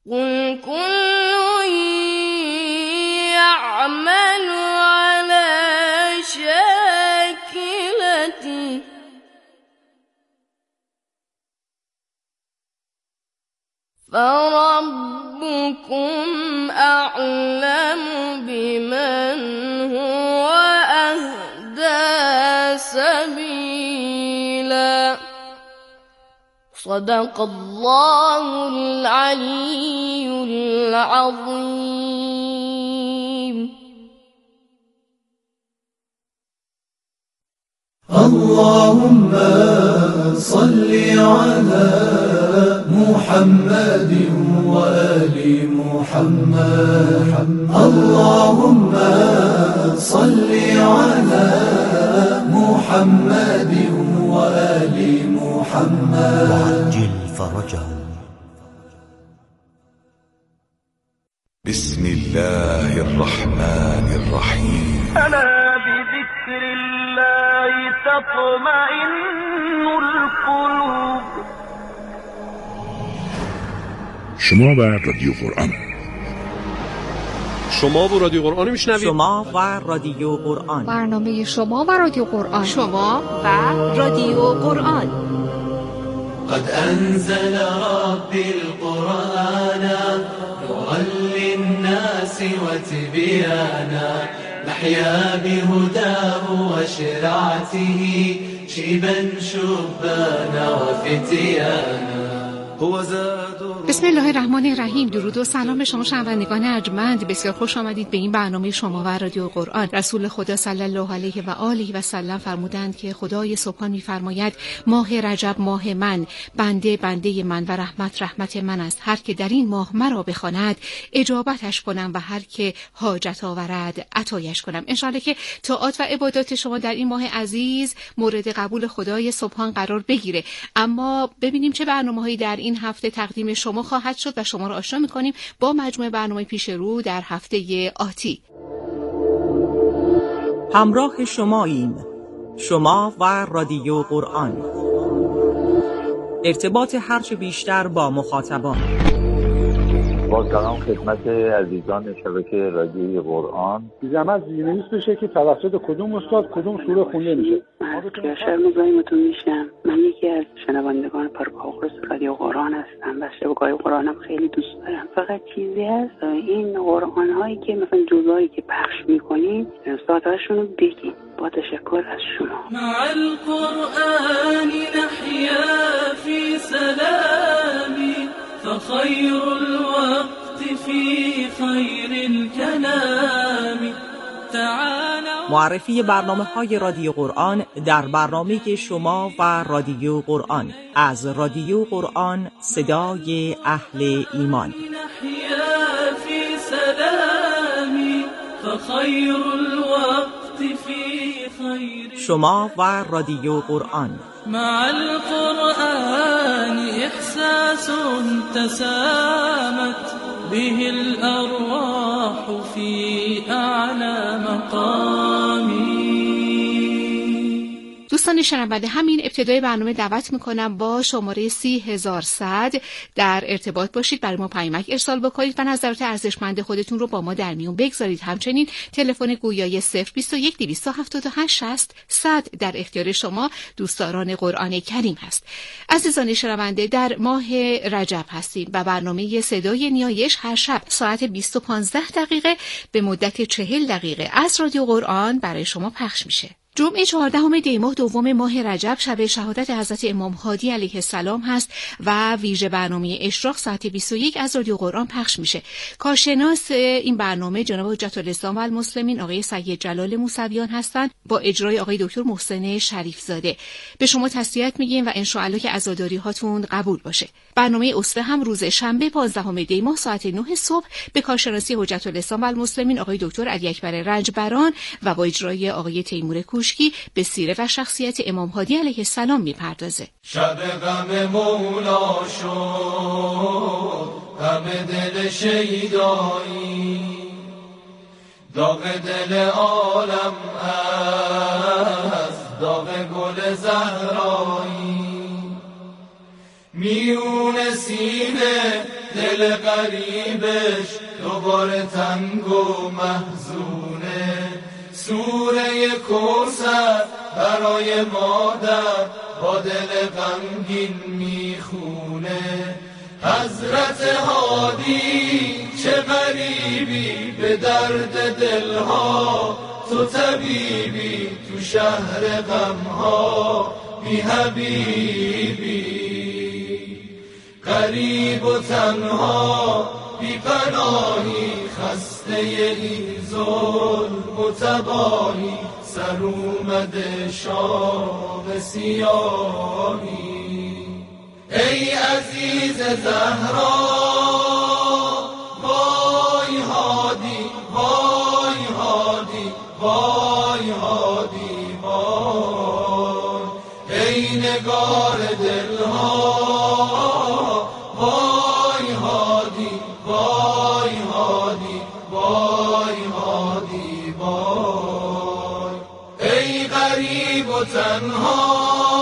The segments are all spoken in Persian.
قل كل يعمل على شاكلته فربكم أعلم بمن هو أهدى سبيلا. صدق الله العلي العظيم. اللهم صل على محمد وآل محمد. اللهم صل على محمد وآل محمد وعجل فرجهم. بسم الله الرحمن الرحيم. ألا بذكر الله تطمئن القلوب. شما و رادیو قرآن. شما و رادیو قرآن میشنوید. شما و رادیو قرآن. برنامه شما و رادیو قرآن. شما و رادیو قرآن. قد أنزل ربي القرآن نورا للناس وتبيانا نحيا بهداه وشرعته شيبا شبانا وفتيانا. بسم الله الرحمن الرحیم. درود و سلام شما شنوندگان ارجمند، بسیار خوش آمدید به این برنامه شما و رادیو قرآن. رسول خدا صلی الله علیه و آله و سلم فرمودند که خدای سبحان می‌فرماید ماه رجب ماه من، بنده من و رحمت من است. هر که در این ماه مرا بخواند اجابتش کنم و هر که حاجت آورد عطایش کنم. ان شاءالله که طاعات و عبادات شما در این ماه عزیز مورد قبول خدای سبحان قرار بگیره. اما ببینیم چه برنامه‌هایی در این هفته تقدیم شما خواهد شد و شما را آشنا می‌کنیم با مجموعه برنامه پیش رو در هفته آتی. همراه شماییم، شما و رادیو قرآن. ارتباط هرچه بیشتر با مخاطبان. با سلام خدمت عزیزان شبکه رادیوی قرآن. زحمت زیرنویس بشه که توسط کدوم استاد کدوم سوره خونده میشه. کیاشر مزاحمتون میشم. من یکی از شنوندگان پرپاخرس رادیو قرآن هستم و شبکه‌های قرآنم خیلی دوست دارم. فقط چیزی هست این قرآن هایی که مثلا جزایی که پخش میکنین ساعتاشون رو بگین. با تشکر از شما. مع القرآن نحيا في سلام فخير الوقت في خير الكلام. معرفی برنامه‌های رادیو قرآن در برنامه شما و رادیو قرآن از رادیو قرآن، صدای اهل ایمان. نحيا في سلام فخير الوقت في خير. شما و رادیو قرآن. مع القرآن إحساس تسامت به الأرواح في أعلى مقام. دوستان شنونده، همین ابتدای برنامه دعوت میکنم با شماره 30100 در ارتباط باشید، برای ما پیامک ارسال بکنید و نظرات ارزشمند خودتون رو با ما در میون بگذارید. همچنین تلفن گویای 021 278 60 100 در اختیار شما دوستداران قرآن کریم هست. عزیزان شنونده، در ماه رجب هستیم و برنامه صدای نیایش هر شب ساعت 20:15 به مدت 40 دقیقه از رادیو قرآن برای شما پخش میشه. جمعه 14 دی ماه دوم ماه رجب شب شهادت حضرت امام هادی علیه السلام هست و ویژه برنامه اشراق ساعت 21 از رادیو قرآن پخش میشه. کارشناس این برنامه جناب حجت الاسلام و المسلمین آقای سید جلال موسویان هستند با اجرای آقای دکتر محسن شریف زاده. به شما تسلیت میگیم و ان شاء الله که عزاداری هاتون قبول باشه. برنامه اسره هم روز شنبه 15 دی ماه ساعت 9 صبح به کارشناسی حجت الاسلام و المسلمین آقای دکتر علی اکبر رنجبران و با اجرای آقای تیمور کوشکی به سیره و شخصیت امام هادی علیه السلام میپردازه. شب غم مولا شد، غم دل شیدایی، داغ دل عالم از داغ گل زهرایی. میون سینه دل غریبش دوباره تنگ و محزونه. سوره کوثر برای مادر با دل غمگین میخونه. حضرت هادی چه غریبی به درد دلها، تو طبیبی تو شهر غمها بی حبیبی. غریب و تنها بی پناهی، خسته این ظلم و تباهی، سر اومده شام سیاهی. ای عزیز زهرا وای هادی، وای هادی، وای هادی وای. ای نگار دلها وای هادی، وای هادی، وای هادی وای. ای غریب و تنها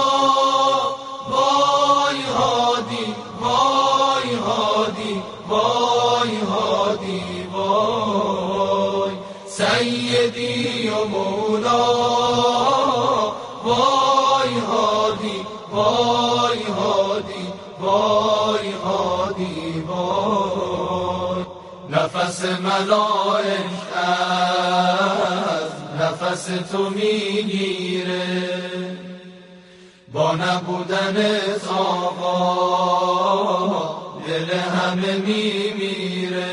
وای هادی، وای هادی، وای هادی وای. سیدی و مولا وای هادی، وای هادی، وای هادی وای. نفس ملائک از نفس تو میگیره، با نبودن آقا دل همه میمیره.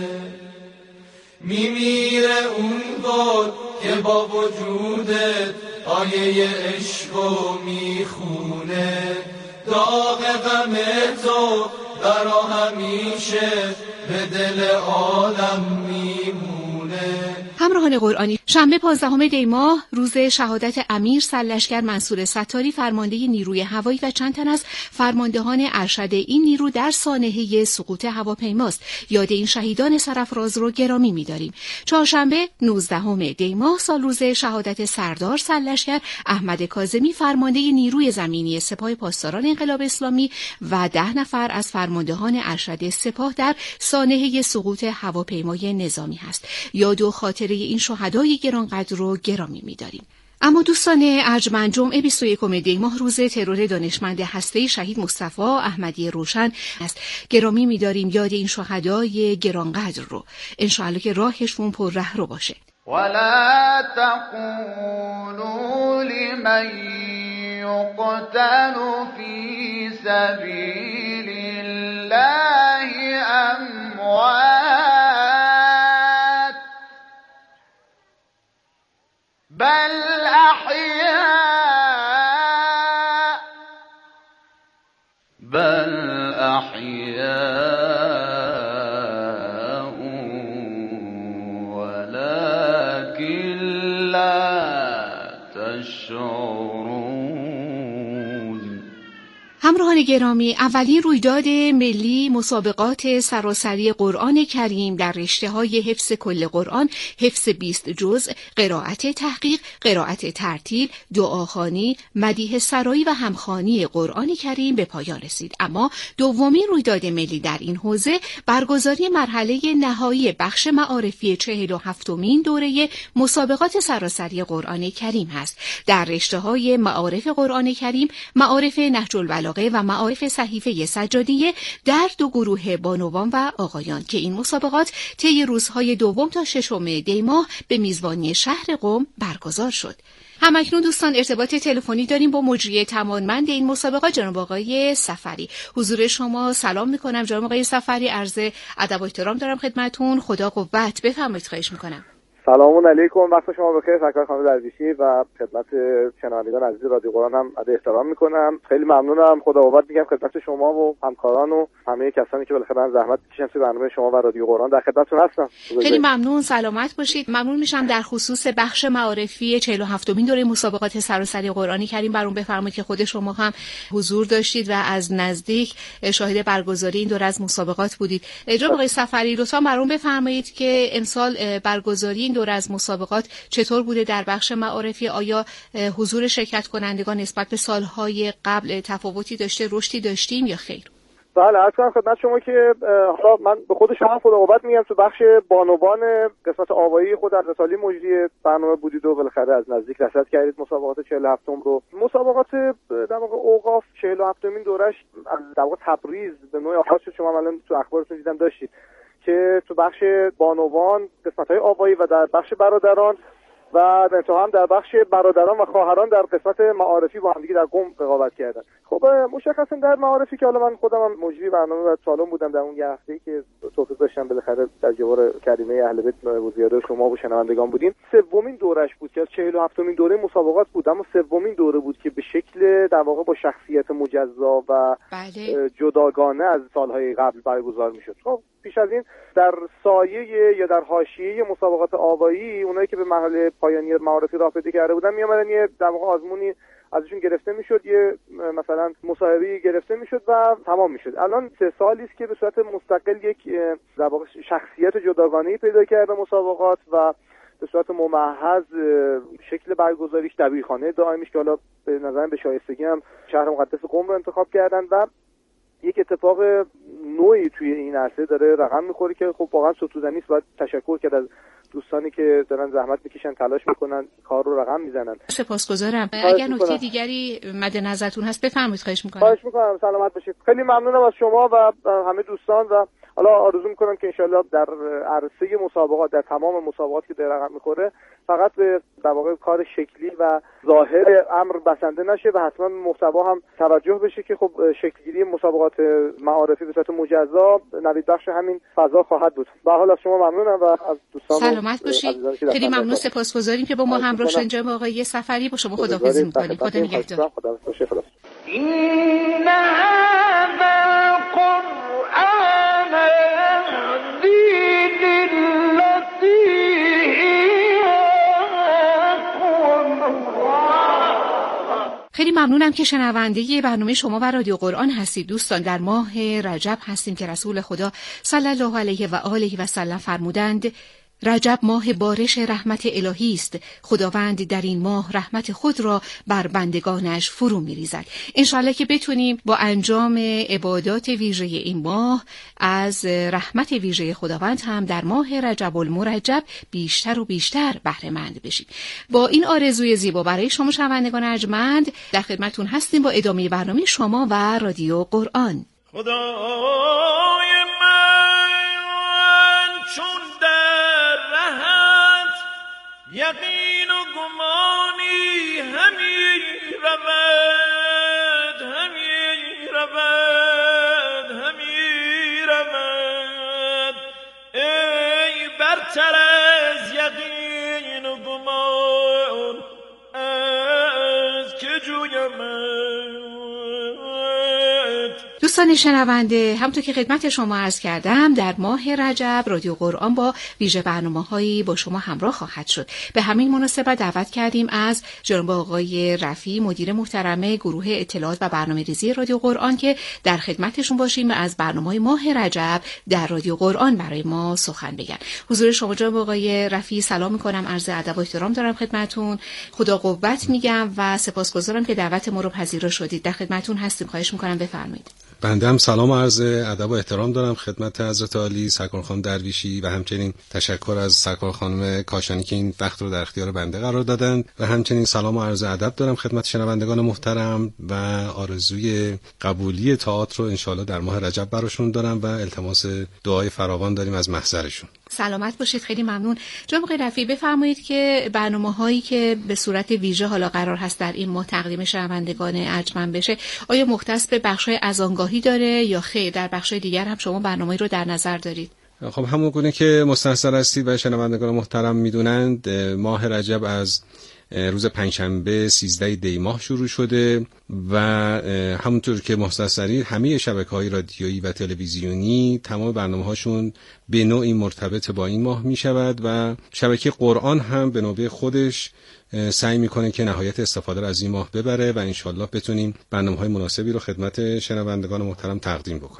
میمیره اون گل که با وجودت آیه عشقو میخونه. داغ غم تو برا همیشه به دل عالم میمونه. همراهان قرآنی، شنبه 15 دی ماه روز شهادت امیر سرلشکر منصور ستاری فرمانده نیروی هوایی و چند تن از فرماندهان ارشد این نیرو در سانحه سقوط هواپیماست. یاد این شهیدان سرافراز رو گرامی می‌داریم. چهارشنبه 19 دی ماه سال روز شهادت سردار سرلشکر احمد کاظمی فرمانده نیروی زمینی سپاه پاسداران انقلاب اسلامی و 10 نفر از فرماندهان ارشد سپاه در سانحه سقوط هواپیمای نظامی هست. یاد و خاطره این شهدای گرانقدر رو گرامی می‌داریم. اما دوستان ارجمند، جمعه 21 دی ماه روز ترور دانشمند هسته‌ای شهید مصطفی احمدی روشن است. گرامی می‌داریم یاد این شهدای گرانقدر رو. انشاءالله که راهشون پر ره رو باشه. ولا تقولوا لمن يقتل في سبيل الله أموات بل أحياء ولكن لا تشعرون. همراهان گرامی، اولین رویداد ملی مسابقات سراسری قرآن کریم در رشته‌های حفظ کل قرآن، حفظ 20 جزء، قرائت تحقیق، قرائت ترتیل، دعاخوانی، مدیح سرایی و همخوانی قرآن کریم به پایان رسید. اما دومین رویداد ملی در این حوزه برگزاری مرحله نهایی بخش معارفی 47مین دوره مسابقات سراسری قرآن کریم است. در رشته‌های معارف قرآن کریم، معارف نهج البلاغه و معارف صحیفه سجادیه در 2 گروه بانوان و آقایان که این مسابقات طی روزهای 2 تا 6 دی ماه به میزبانی شهر قم برگزار شد. همکنون دوستان ارتباط تلفنی داریم با مجری توانمند این مسابقات جناب آقای سفری. حضور شما سلام میکنم جناب آقای سفری، عرض ادب و احترام دارم خدمتتون. خدا قوت، بفرمایید. خواهش میکنم. سلام علیکم، وقت شما بخیر. سرکار خانم درویشی و خدمت شنوندگان عزیز رادیو قرآن هم ادب احترام میکنم. خیلی ممنونم. خدا قوت میگم خدمت شما و همکاران و همه کسانی که بالاخره زحمت میکشن توی برنامه شما و رادیو قرآن. در خدمتتون هستم. خیلی ممنون، سلامت باشید. ممنون میشم در خصوص بخش معارفی 47مین دوره مسابقات سراسری قرآن کریم برام بفرمایید که خود شما هم حضور داشتید و از نزدیک شاهد برگزاری این دوره از مسابقات بودید. جناب آقای سفری، لطفا برام بفرمایید که امسال برگزاری این دوره از مسابقات چطور بوده در بخش معارفی؟ آیا حضور شرکت کنندگان نسبت به سالهای قبل تفاوتی داشته، رشدی داشتیم یا خیر؟ بله، عرض کنم خدمت شما که حالا من به خود شما خداقوت میگم، تو بخش بانوان قسمت آوایی خود در سالی مجری برنامه بودید و بالاخره از نزدیک رصد کردید مسابقات 47م رو. مسابقات در واقع اوقاف 47مین دورش از در واقع تبریز به نوعی آغاز شد. شما الان تو اخبارتون دیدم داشتید که تو بخش بانوان قسمت‌های آوایی و در بخش برادران و در انتها هم در بخش برادران و خواهران در قسمت معارفی با هم دیگه در قم رقابت کردن. خب مشخصا در معارفی که حالا من خودم هم مجری برنامه و سالن بودم در اون یه هفته‌ای که توفیق داشتم بالاخره در جوار کریمه اهل بیت و زیاده شما و شنوندگان بودیم. سومین دورش بود که از 47مین دوره مسابقات بود، اما سومین دوره بود که به شکل در واقع با شخصیت مجزا و جداگانه از سالهای قبل برگزار می‌شد. خب پیش از این در سایه یا در حاشیه مسابقات آوایی اونایی که به مرحله پایانی معارفی راه پیدا کرده بودن میامدن یه در واقع آزمونی ازشون گرفته میشد، یه مثلا مصاحبه‌ای گرفته میشد و تمام میشد. الان 3 سالی است که به صورت مستقل یک در واقع شخصیت جداگانه‌ای پیدا کرده مسابقات و به صورت ممحض شکل برگزاریش دبیرخانه دائمیش که حالا به نظرم به شایستگی هم شهر مقدس قم رو انتخاب کردن و یک اتفاق نوعی توی این عرصه داره رقم میخوره که خب واقعا ستودنی است. باید تشکر کرد از دوستانی که دارن زحمت میکشن، تلاش میکنن، کار رو رقم میزنن. سپاسگزارم. اگر نکته دیگری مد نظرتون هست بفرمایید. خواهش میکنم. سلامت باشید. خیلی ممنونم از شما و همه دوستان و حالا آرزو میکنم که انشالله در عرصه مسابقات، در تمام مسابقاتی که در رقم میخوره فقط به در واقع کار شکلی و ظاهر امر بسنده نشه و حتما محتوا هم توجه بشه که خب شکلگیری مسابقات معارفی به صورت مجزا نوید بخش همین فضا خواهد بود. به هر حال از شما ممنونم و از دوستان سلامت باشید. خیلی ممنون، سپاسگزاریم که با ما همراه شدین. جناب آقای سفری با شما خداحافظی می‌کنیم. خدا نگهدار. این هذا القرآن يهدي للتي هي أقوم. خیلی ممنونم که شنونده برنامه شما و رادیو قرآن هستید. دوستان، در ماه رجب هستیم که رسول خدا صلی الله علیه و آله و سلم فرمودند رجب ماه بارش رحمت الهی است. خداوند در این ماه رحمت خود را بر بندگانش فرو می‌ریزد. انشاءالله که بتونیم با انجام عبادات ویژه این ماه از رحمت ویژه خداوند هم در ماه رجب المرجب بیشتر و بیشتر بهره مند بشیم. با این آرزوی زیبا برای شما شنوندگان ارجمند در خدمتتون هستیم با ادامه برنامه شما و رادیو قرآن. خدای من چون یقین و گمانی همی رود ای برتر از یقین و گمان از که جویم. دوستان شنونده، همونطور که خدمت شما عرض کردم در ماه رجب رادیو قرآن با ویژه برنامه‌هایی با شما همراه خواهد شد. به همین مناسبت دعوت کردیم از جناب آقای رفیع مدیر محترم گروه اطلاعات و برنامه‌ریزی رادیو قرآن که در خدمتشون باشیم و از برنامه‌های ماه رجب در رادیو قرآن برای ما سخن بگن. حضور شما جناب آقای رفیع سلام می‌کنم، عرض ادب و احترام دارم خدمتتون. خدا قوت میگم و سپاسگزارم که دعوت ما رو پذیرا شدید. در خدمتتون هستیم. خواهش می‌کنم بفرمایید. بنده هم سلام و عرض ادب و احترام دارم خدمت حضرت عالی سرکار خانم درویشی و همچنین تشکر از سرکار خانم کاشانی که این وقت رو در اختیار بنده قرار دادند و همچنین سلام و عرض ادب دارم خدمت شنوندگان محترم و آرزوی قبولی تئاتر رو انشالله در ماه رجب براشون دارم و التماس دعای فراوان داریم از محضرشون. سلامت باشید. خیلی ممنون. جناب آقای رفیع بفرمایید که برنامه‌هایی که به صورت ویژه حالا قرار هست در این ماه تقدیم شنوندگان ارجمند بشه آیا مختص به بخش‌های اذانگاهی داره یا خیر در بخش‌های دیگر هم شما برنامه‌ای رو در نظر دارید؟ خب همون گونه که مستحضر هستید و شنوندگان محترم میدونند ماه رجب از روز پنجشنبه 13 دی ماه شروع شده و همونطور که مستحضرید همه شبکه‌های رادیویی و تلویزیونی تمام برنامه‌هاشون به نوعی مرتبط با این ماه می‌شود و شبکه قرآن هم به نوبه خودش سعی میکنه که نهایت استفاده را از این ماه ببره و انشالله بتونیم برنامه‌های مناسبی رو خدمت شنوندگان محترم تقدیم بکنیم.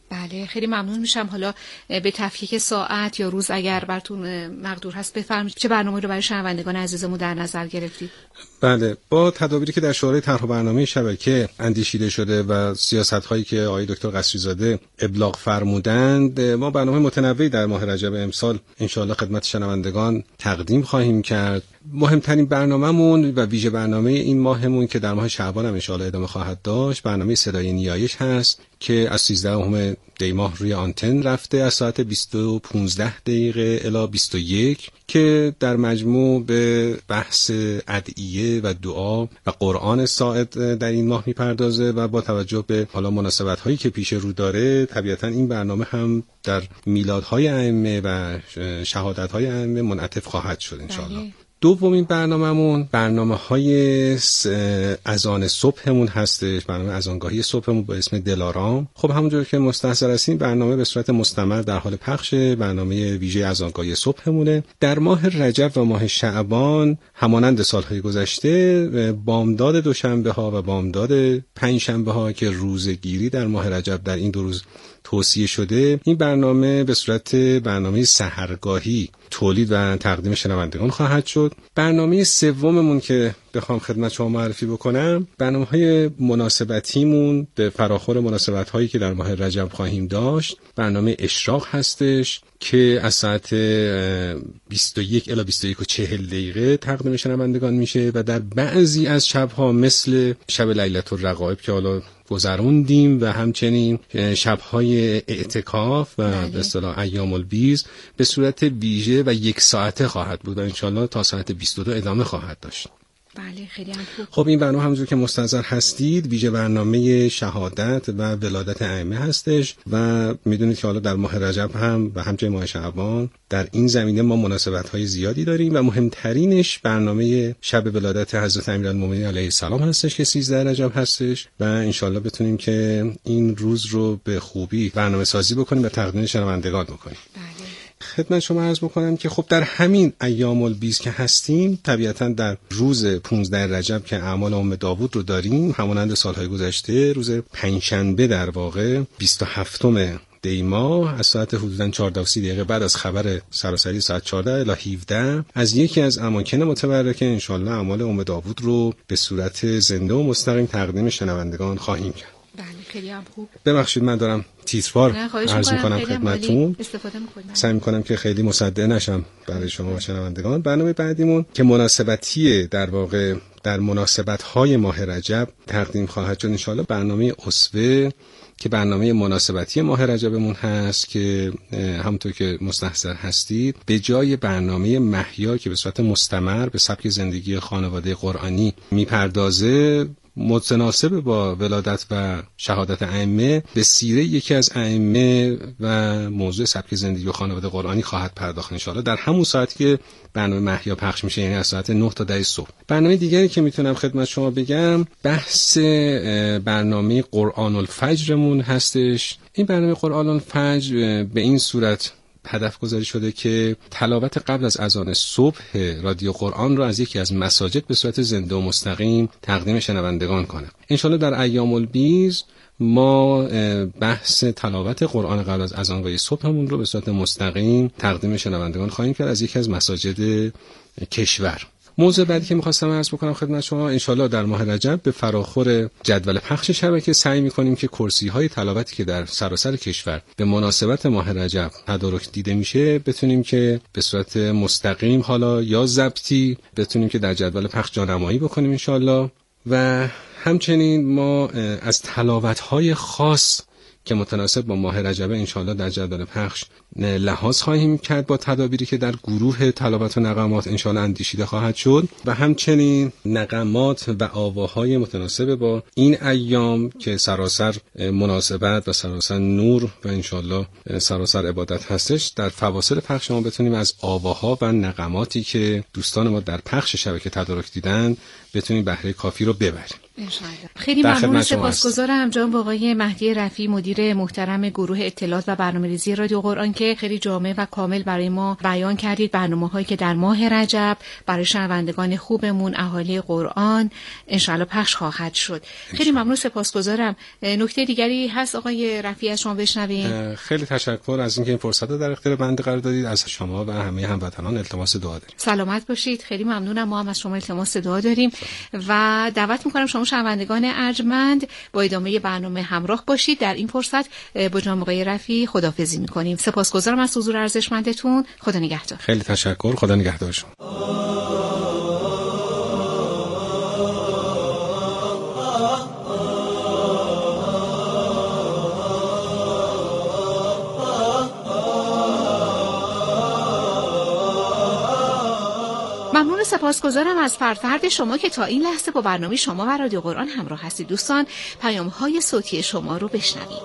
بله، خیلی ممنون میشم. حالا به تفکیک ساعت یا روز اگر براتون مقدور هست بفرمایید چه برنامه‌ای رو برای شنوندگان عزیزمون در نظر گرفتید؟ بله، با تدابیری که در شورای طرح و برنامه شبکه اندیشیده شده و سیاست‌هایی که آقای دکتر قصری‌زاده ابلاغ فرمودند، ما برنامه متنوعی در ماه رجب امسال انشاءالله خدمت شنوندگان تقدیم خواهیم کرد. مهمترین برنامه‌مون و ویژه برنامه این ماهمون که در ماه شعبان هم انشاءالله ادامه خواهد داشت، برنامه صدای نیایش هست که از 13 دی ماه روی آنتن رفته از ساعت 20:15 الی 21 که در مجموع به بحث ادعیه و دعا و قرآن ساعد در این ماه میپردازه و با توجه به حالا مناسبت‌هایی که پیش رو داره طبیعتاً این برنامه هم در میلادهای ائمه و شهادت‌های ائمه منعطف خواهد شد انشاءالله. دومین برنامه‌مون برنامه‌های اذان صبحمون هستش، برنامه اذانگاهی صبحمون با اسم دلارام. خب همونجور که مستحضر هستین برنامه به صورت مستمر در حال پخشه، برنامه ویژه اذانگاهی صبحمونه. در ماه رجب و ماه شعبان همانند سالهای گذشته بامداد دوشنبه ها و بامداد پنجشنبه ها که روزگیری در ماه رجب در این دو روز توصیه شده، این برنامه به صورت برنامه سحرگاهی تولید و تقدیم شنوندگان خواهد شد. برنامه سوممون که بخوام خدمت شما معرفی بکنم، برنامه‌های مناسبتیمون به فراخور مناسبت‌هایی که در ماه رجب خواهیم داشت، برنامه اشراق هستش که از ساعت 21 الی 21:40 تقدیم شنوندگان میشه و در بعضی از شب‌ها مثل شب لیلة الرغائب که حالا گذروندیم و همچنین شب‌های اعتکاف و به اصطلاح ایام البیض به صورت ویژه و 1 ساعته خواهد بود و انشالله تا ساعت 22 ادامه خواهد داشت. بله، خیلی خوب. خب این برنامه همونجور که مستحضر هستید ویژه برنامه شهادت و ولادت ائمه هستش و میدونید که حالا در ماه رجب هم و همچنین ماه شعبان در این زمینه ما مناسبت‌های زیادی داریم و مهمترینش برنامه شب ولادت حضرت امیرالمومنین علیه السلام هستش که 13 رجب هستش و انشالله بتونیم که این روز رو به خوبی برنامه سازی بکنیم و تقدیم شنوندگان بکنیم. بله. خدمت شما عرض بکنم که خب در همین ایام البیض که هستیم طبیعتاً در روز 15 رجب که اعمال ام داوود رو داریم همانند سالهای گذشته روز پنجشنبه در واقع 27 دی ماه از ساعت حدوداً 14:30 بعد از خبر سراسری ساعت 14 الی 17 از یکی از اماکن متبرکه انشالله اعمال ام داوود رو به صورت زنده و مستقیم تقدیم شنوندگان خواهیم کرد. بله، خیلی هم خوب. ببخشید من دارم تیتروار عرض می‌کنم خدمتتون. سعی می‌کنم که خیلی مصدع نشم برای شما و شنوندگان. برنامه بعدیمون که مناسبتیه در واقع در مناسبت‌های ماه رجب تقدیم خواهد شد انشالله برنامه اسوه که برنامه مناسبتی ماه رجبمون هست که همونطور که مستحضر هستید به جای برنامه محیا که به صورت مستمر به سبک زندگی خانواده قرآنی میپردازه متناسب با ولادت و شهادت ائمه به سیره یکی از ائمه و موضوع سبک زندگی و خانواده قرآنی خواهد پرداخت انشاءالله در همون ساعتی که برنامه محیا پخش میشه، یعنی از ساعت 9 تا 10 صبح. برنامه دیگری که میتونم خدمت شما بگم بحث برنامه قرآن الفجرمون هستش. این برنامه قرآن الفجر به این صورت هدف گذاری شده که تلاوت قبل از اذان صبح رادیو قرآن رو از یکی از مساجد به صورت زنده و مستقیم تقدیم شنوندگان کنه. انشالله در ایام البیض ما بحث تلاوت قرآن قبل از اذان صبحمون رو به صورت مستقیم تقدیم شنوندگان خواهیم کرد از یکی از مساجد کشور. موضوع بعدی که می‌خواستم عرض بکنم خدمت شما انشالله در ماه رجب به فراخور جدول پخش شبکه سعی می‌کنیم که کرسی‌های تلاوتی که در سراسر کشور به مناسبت ماه رجب تدارک دیده میشه بتونیم که به صورت مستقیم حالا یا ضبطی بتونیم که در جدول پخش جانمایی بکنیم انشالله و همچنین ما از تلاوت‌های خاص که متناسب با ماه رجب انشالله در جدول پخش لحاظ خواهیم کرد با تدابیری که در گروه تلاوت و نغمات انشالله اندیشیده خواهد شد و همچنین نغمات و آواهای متناسب با این ایام که سراسر مناسبت و سراسر نور و انشالله سراسر عبادت هستش در فواصل پخش ما بتونیم از آواها و نغماتی که دوستان ما در پخش شبکه تدارک دیدن بتونیم بهره کافی رو ببریم. خیلی ممنون، سپاسگزارم جناب آقای مهدی رفیعی، مدیر محترم گروه اطلاعات و برنامه‌ریزی رادیو قرآن که خیلی جامع و کامل برای ما بیان کردید برنامه‌هایی که در ماه رجب برای شنوندگان خوبمون اهالی قرآن انشاءالله پخش خواهد شد. خیلی ممنون، سپاسگزارم. نکته دیگری هست آقای رفیعی از شما بشنویم؟ خیلی تشکر از اینکه این فرصت رو در اختیار بنده قرار دادید. از شما و همه هموطنان التماس دعا داریم. سلامت باشید. خیلی ممنونم. ما هم از شما التماس دعا داریم و دعوت می‌کنم شما شنوندگان ارجمند با ادامه برنامه همراه باشید. در این فرصت با جناب آقای رفیعی خداحافظی می‌کنیم. سپاسگزارم از حضور ارزشمندتون. خدا نگهدار. خیلی تشکر. خدا نگهدار شما. ممنون، سپاسگزارم از فرد شما که تا این لحظه با برنامه شما و رادیو قرآن همراه هستید. دوستان، پیام‌های صوتی شما رو بشنویم.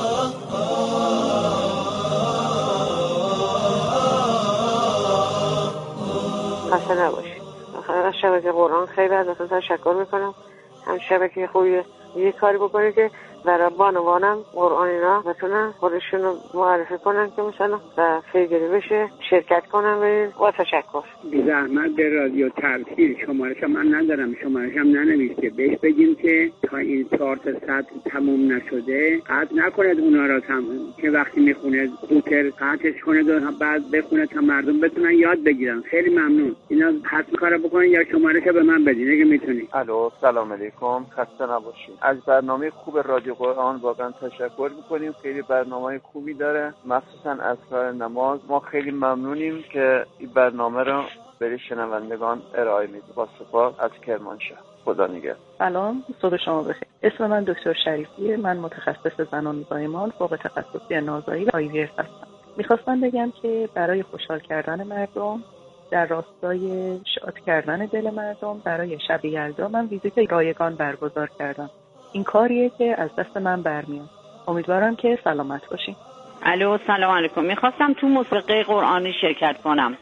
خسته نباشید. از شبکه قرآن خیلی ازتون تشکر میکنم. هم شبکه خوبیه، یه کاری بکنید که برای بانوانم قرآنینا بتونن خودشون رو معرفی کنن که مثلا پیگیری بشه، شرکت کنن. با تشکر. بی زحمت به رادیو ترتیل شمارش من ندارم، شمارش هم ننوشته، بهش بگیم که تا این 4 تا سطح تموم نشده قطع نکنید اونا را تموم، که وقتی میخونه زودتر قطعش کنید و بعد بخونه تا مردم بتونن یاد بگیرن. خیلی ممنون. اینا حتما کارا بکنین یا شمارش به من بدین اگه میتونید. الو، سلام علیکم، خسته نباشید. از برنامه خوب رادیو قرآن واقعا تشکر میکنیم. خیلی برنامه خوبی داره، مخصوصا اذکار نماز. ما خیلی ممنونیم که این برنامه رو برای شنوندگان ارائه میدید. با سپاس از کرمانشاه. خدا نگهدار. سلام، صبح شما بخیر. اسم من دکتر شریفیه. من متخصص زنان و زایمان، فوق تخصصی نازایی و IVF هستم. میخواستم بگم که برای خوشحال کردن مردم، در راستای شاد کردن دل مردم، برای شب یلدا من ویزیت رایگان برگزار کردم. این کاریه که از دست من برمیاد. امیدوارم که سلامت باشین. الو، سلام علیکم. میخواستم تو مسابقه قرآنی شرکت کنم،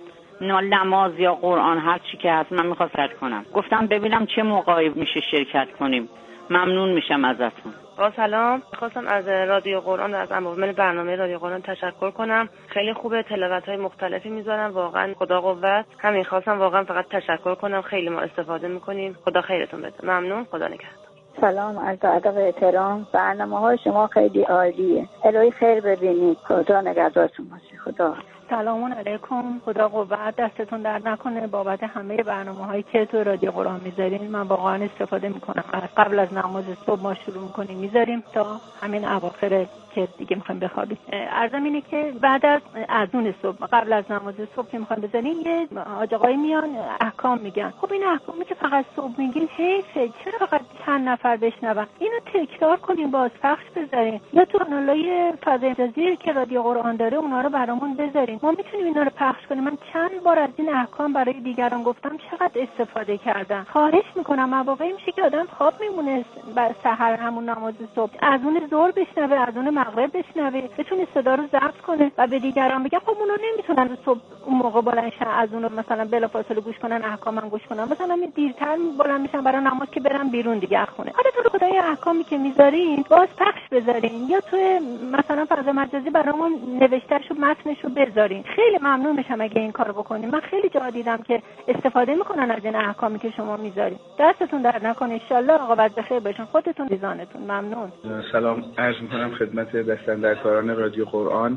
نماز یا قرآن هر چی که هست من میخواستم شرکت کنم. گفتم ببینم چه موقعی میشه شرکت کنیم. ممنون میشم ازتون. سلام، میخواستم از رادیو قرآن و از عوامل برنامه رادیو قرآن تشکر کنم. خیلی خوبه، تلاوت‌های مختلفی میذارن، واقعا خدا قوت. همین خواستم واقعا فقط تشکر کنم. خیلی ما استفاده میکنیم. خدا خیرتون بده. ممنون. خدا نگهدار. سلام، از ادب احترام. برنامه‌های شما خیلی عالیه. الهی خیر ببینید. خدا نگهدارتون باشه. خدا. سلام علیکم. خدا قوت، دستتون درد نکنه بابت همه برنامه‌هایی که تو رادیو قرآن میذارین. من واقعا استفاده میکنم. قبل از نماز صبح ما شروع میکنیم میذاریم تا همین اواخر که دیگه میخوایم بخوابیم. عرضم اینه که بعد از اذان صبح، قبل از نماز صبح که میخوایم بزنیم، یه آقای میان احکام میگن. خب این احکامی که فقط صبح میگین حیفه، چرا فقط چند نفر بشنون؟ اینو تکرار کنیم، باز پخش بذارین، یا تو کانالای فضای مجازی که رادیو قرآن داره اونا رو برامون بذارین. ما میتونیم اینا رو پخش کنیم. من چند بار از این احکام برای دیگران گفتم، چقدر استفاده کردم. خواهش میکنم، مواقعی میشه که آدم خواب میمونه بعد سحر همون نماز صبح، اذان ظهر بشنوه، اذان مغرب بشنوه، بتونه صدا رو ضبط کنه و به دیگران بگه. خب اونا نمیتونن صبح اون موقع بلند شن از اون مثلا بلافاصله گوش کنن، احکام من گوش کنن، مثلا می دیرتر بلند میشن برای نماز که برن بیرون دیگه خونه. حالا تو خدای احکامی که میذارین باز پخش بذارین، یا تو مثلا فضا مجازی برامون نوشتهشو متنشو بذارین. خیلی ممنون میشم اگه این کارو بکنین. من خیلی جا دیدم که استفاده میکنن از این احکامی که شما میذارین. دستتون درد نکنه. ان شاءالله عاقبت بخیر باشین، خودتون میزانتون. ممنون. سلام عرض میکنم خدمت دستاندرکاران رادیو قرآن.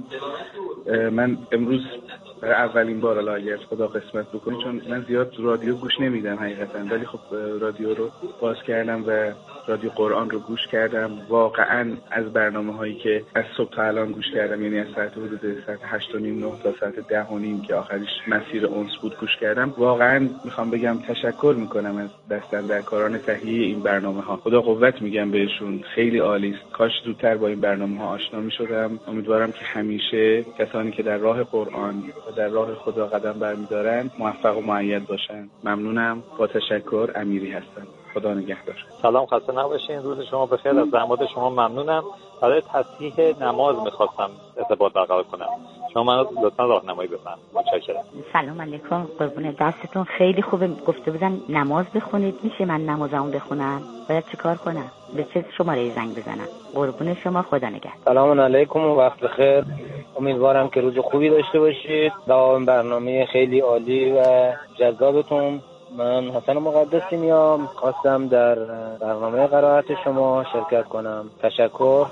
من امروز اولین بار اگر خدا قسمت بکنه، چون من زیاد رادیو گوش نمیدم حقیقتا، ولی خب رادیو رو باز کردم و رادیو قرآن رو گوش کردم. واقعا از برنامه هایی که از صبح تا الان گوش کردم، یعنی از ساعت حدود ساعت 8:30 تا ساعت 10:30 که آخریش مسیر اونس بود گوش کردم، واقعا میخوام بگم تشکر میکنم از دستاندرکاران تهیه این برنامه ها. خدا قوت میگم بهشون، خیلی عالی است. کاش زودتر با این برنامه ها آشنا میشدم. امیدوارم که همیشه کسانی که در راه قرآن و در راه خدا قدم برمیدارن موفق و مؤید باشن. ممنونم. با تشکر. امیری هستم. خدا نگهدار. سلام، خسته نباشین، روز شما بخیر. از زحمات شما ممنونم. برای تصحیح نماز میخواستم ارتباط برقرار کنم، شما من لطفا راهنمایی بفرمایید. متشکرم. سلام علیکم، قربون دستتون. خیلی خوبه، گفته بودن نماز بخونید، میشه من نمازمو بخونم؟ باید چیکار کنم؟ به چه شماره زنگ بزنم؟ قربون شما، خدا نگهدار. سلام علیکم و وقت بخیر. امیدوارم که روز خوبی داشته باشید. دوام برنامه خیلی عالی و جذابتون. من حسن مقدسی میام، خواستم در برنامه قرائت شما شرکت کنم. تشکر.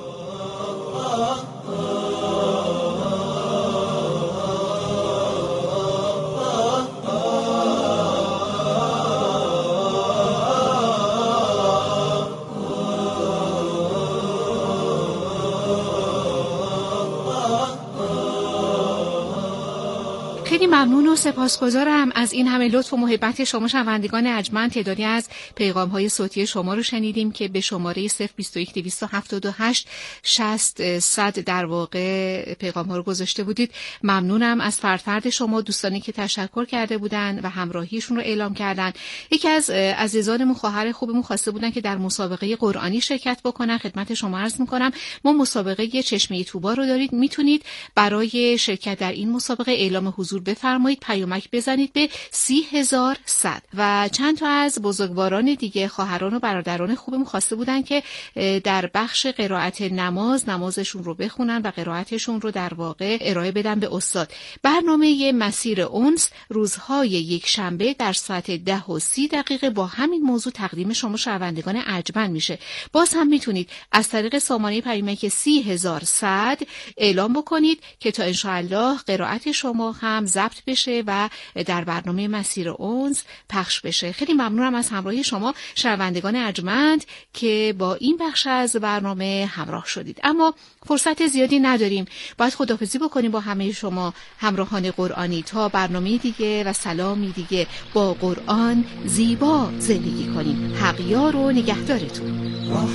خیلی ممنون و سپاسگزارم از این همه لطف و محبت شما شنوندگان ارجمند. تعدادی از پیغام‌های صوتی شما رو شنیدیم که به شماره 021-278-60-100 در واقع پیغام‌ها رو گذاشته بودید. ممنونم از فرد شما، دوستانی که تشکر کرده بودن و همراهیشون رو اعلام کردن. یکی از عزیزانمون، خواهر خوبمون، خواسته بودن که در مسابقه قرآنی شرکت بکنن. خدمت شما عرض می‌کنم ما مسابقه چشمه طوبا رو دارید. میتونید برای شرکت در این مسابقه اعلام حضور بفرمایید، پیامک بزنید به 30100. و چند تا از بزرگواران دیگه، خواهران و برادران خوبمون خواسته بودن که در بخش قرائت نمازشون رو بخونن و قرائتشون رو در واقع ارائه بدن به استاد. برنامه مسیر انس روزهای یک شنبه در ساعت 10:30 با همین موضوع تقدیم شما شنوندگان ارجمند میشه. باز هم میتونید از طریق سامانه پیامک 30100 اعلام بکنید که تا انشاءالله قرائت شما هم ضبط بشه و در برنامه مسیر انس پخش بشه. خیلی ممنونم از همراهی شما شنوندگان ارجمند که با این بخش از برنامه همراه شدید. اما فرصت زیادی نداریم، باید خداحافظی بکنیم با همه شما همراهان قرآنی تا برنامه دیگه و سلامی دیگه. با قرآن زیبا زندگی کنیم. حقیار و نگهدارتون.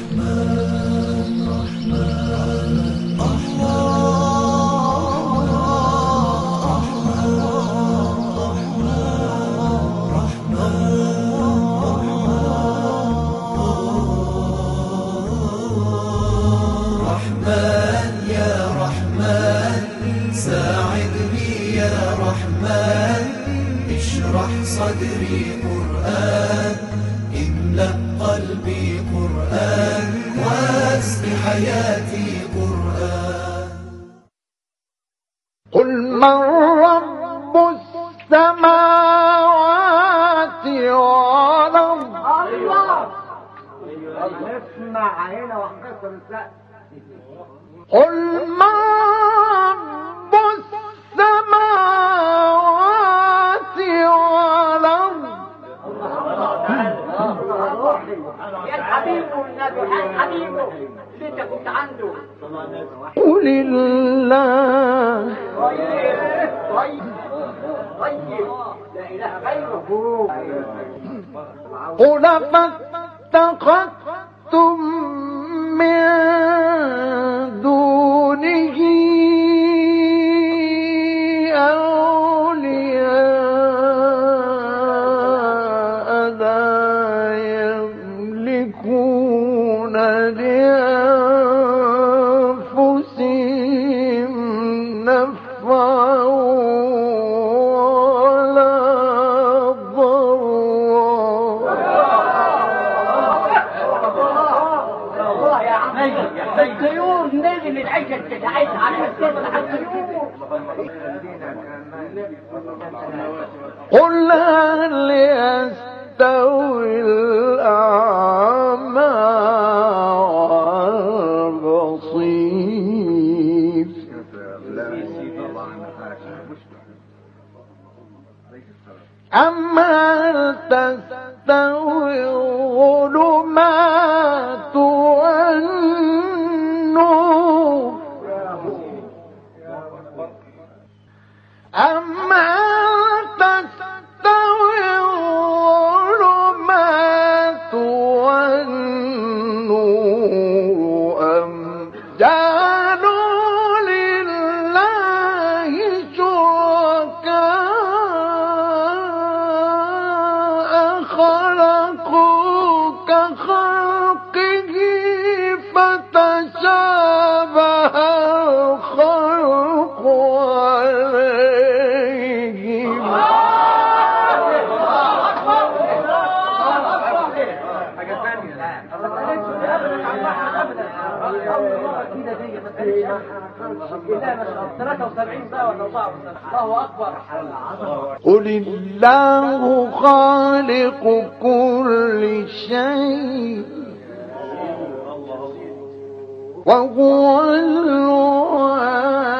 صدري قرآن املأ قلبي قرآن واسق حياتي قرآن. قل من رب السماوات والأرض. اسمع هنا وانكسر السقف. قل من رب السماوات والأرض. يا الحبيب والنبي يا الحبيب انت كنت عنده. قل الله. طيب لا اله غيره. قل فاتخذتم من دونه أولياء لا يملكون لأنفسهم نفعا ولا ضرا. الله يا عم الطيور نازل العيشة بتاعتها على السيد الطيور. قل هل يستوي الأعمى والبصير أم هل تستوي الظلمات والنور أم هل تستوي الظلمات والنور أم جعلوا لله شركاء خلقوا الخلق عليهم قل الله خالق كل شيء وهو الواحد